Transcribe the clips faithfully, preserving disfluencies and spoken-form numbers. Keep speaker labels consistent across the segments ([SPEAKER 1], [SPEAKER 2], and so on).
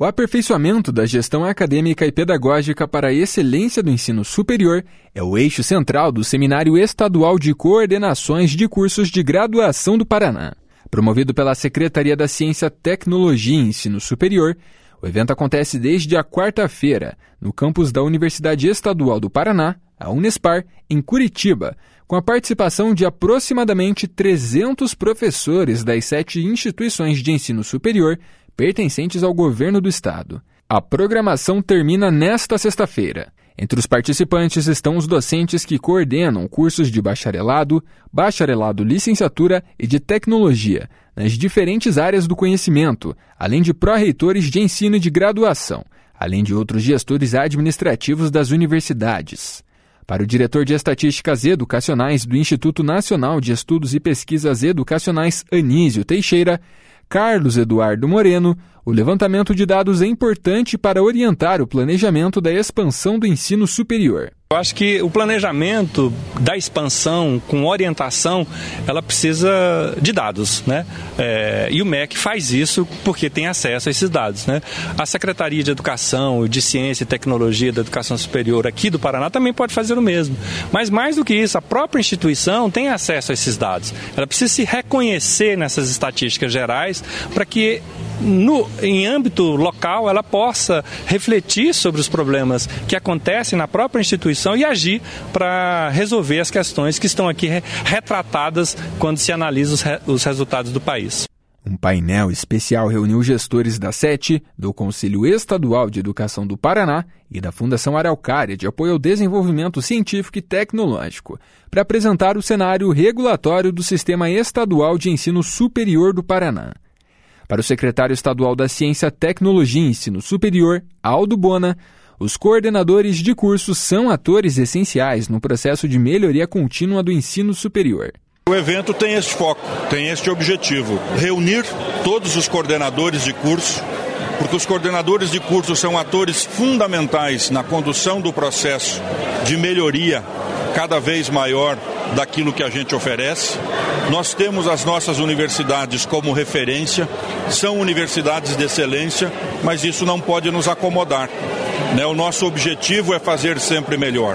[SPEAKER 1] O aperfeiçoamento da gestão acadêmica e pedagógica para a excelência do ensino superior é o eixo central do Seminário Estadual de Coordenações de Cursos de Graduação do Paraná. Promovido pela Secretaria da Ciência, Tecnologia e Ensino Superior, o evento acontece desde a quarta-feira, no campus da Universidade Estadual do Paraná, a Unespar, em Curitiba, com a participação de aproximadamente trezentos professores das sete instituições de ensino superior pertencentes ao governo do estado. A programação termina nesta sexta-feira. Entre os participantes estão os docentes que coordenam cursos de bacharelado, bacharelado licenciatura e de tecnologia, nas diferentes áreas do conhecimento, além de pró-reitores de ensino e de graduação, além de outros gestores administrativos das universidades. Para o diretor de Estatísticas Educacionais do Instituto Nacional de Estudos e Pesquisas Educacionais Anísio Teixeira, Carlos Eduardo Moreno, o levantamento de dados é importante para orientar o planejamento da expansão do ensino superior.
[SPEAKER 2] Eu acho que o planejamento da expansão com orientação, ela precisa de dados, né? É, e o M E C faz isso porque tem acesso a esses dados, né? A Secretaria de Educação, de Ciência e Tecnologia da Educação Superior aqui do Paraná também pode fazer o mesmo. Mas mais do que isso, a própria instituição tem acesso a esses dados. Ela precisa se reconhecer nessas estatísticas gerais para que No, em âmbito local, ela possa refletir sobre os problemas que acontecem na própria instituição e agir para resolver as questões que estão aqui retratadas quando se analisa os, re, os resultados do país.
[SPEAKER 1] Um painel especial reuniu gestores da SETE, do Conselho Estadual de Educação do Paraná e da Fundação Araucária de Apoio ao Desenvolvimento Científico e Tecnológico, para apresentar o cenário regulatório do Sistema Estadual de Ensino Superior do Paraná. Para o secretário estadual da Ciência, Tecnologia e Ensino Superior, Aldo Bona, os coordenadores de cursos são atores essenciais no processo de melhoria contínua do ensino superior.
[SPEAKER 3] O evento tem este foco, tem este objetivo, reunir todos os coordenadores de curso, porque os coordenadores de curso são atores fundamentais na condução do processo de melhoria cada vez maior daquilo que a gente oferece. Nós temos as nossas universidades como referência, são universidades de excelência, mas isso não pode nos acomodar, né? O nosso objetivo é fazer sempre melhor.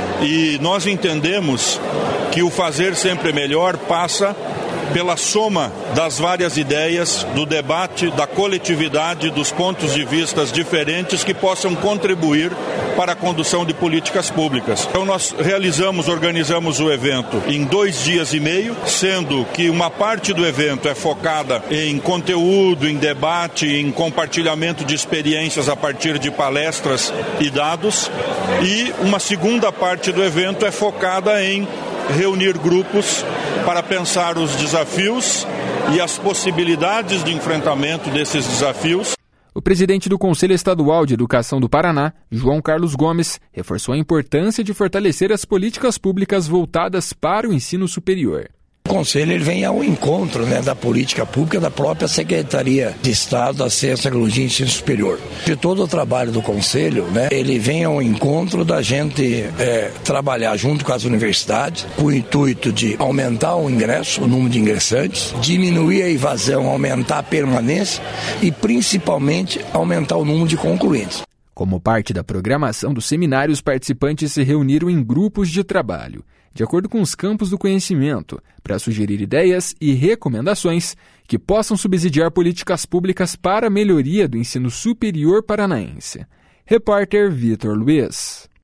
[SPEAKER 3] E nós entendemos que o fazer sempre melhor passa pela soma das várias ideias, do debate, da coletividade, dos pontos de vista diferentes que possam contribuir para a condução de políticas públicas. Então nós realizamos, organizamos o evento em dois dias e meio, sendo que uma parte do evento é focada em conteúdo, em debate, em compartilhamento de experiências a partir de palestras e dados, e uma segunda parte do evento é focada em reunir grupos para pensar os desafios e as possibilidades de enfrentamento desses desafios.
[SPEAKER 1] O presidente do Conselho Estadual de Educação do Paraná, João Carlos Gomes, reforçou a importância de fortalecer as políticas públicas voltadas para o ensino superior.
[SPEAKER 4] O Conselho ele vem ao encontro, né, da política pública da própria Secretaria de Estado da Ciência, Tecnologia e Ensino Superior. De todo o trabalho do Conselho, né, ele vem ao encontro da gente é, trabalhar junto com as universidades, com o intuito de aumentar o ingresso, o número de ingressantes, diminuir a evasão, aumentar a permanência e principalmente aumentar o número de concluintes.
[SPEAKER 1] Como parte da programação do seminário, os participantes se reuniram em grupos de trabalho, de acordo com os campos do conhecimento, para sugerir ideias e recomendações que possam subsidiar políticas públicas para a melhoria do ensino superior paranaense. Repórter Vitor Luiz.